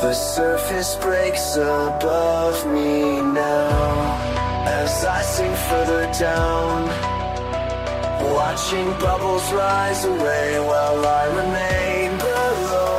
The surface breaks above me now as I sink further down, watching bubbles rise away while I remain below.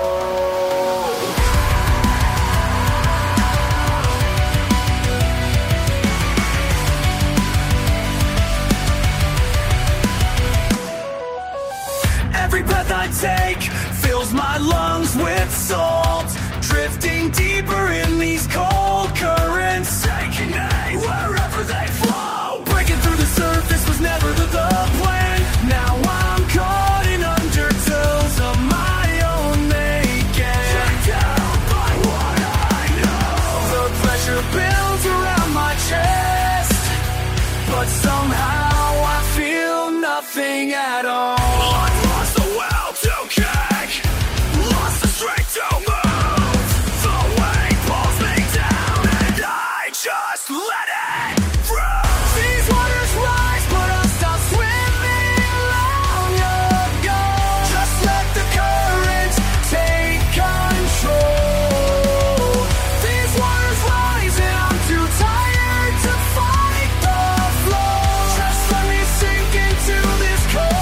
Every breath I take fills my lungs with salt, drifting deeper in these cold currents, taking aim wherever they flow. Breaking through the surface was never the plan. Now I'm caught in undertows of my own making, dragged down by what I know. The pressure builds around my chest, but somehow I feel nothing at all. I've lost the will to kick, lost the strength to move. The weight pulls me down and I just let it through. These waters rise, but I'll stop swimming long ago. Just let the current take control. These waters rise and I'm too tired to fight the flow. Just let me sink into this cold.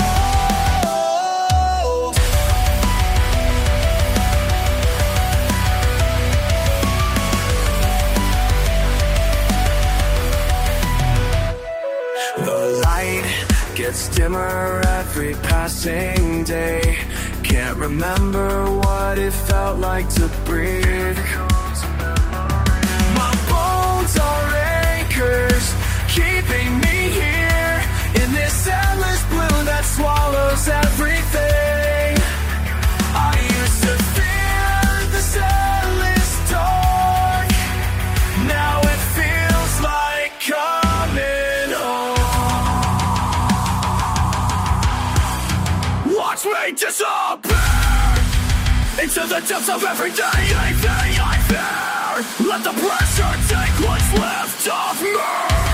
The light gets dimmer every passing day. Can't remember what it felt like to breathe. My bones are anchors, keeping me here in this endless blue that swallows everything. I used to fear this endless dark. Now it feels like coming home. Watch me disappear into the depths of everyday anything I fear. Let the pressure take what's left of me.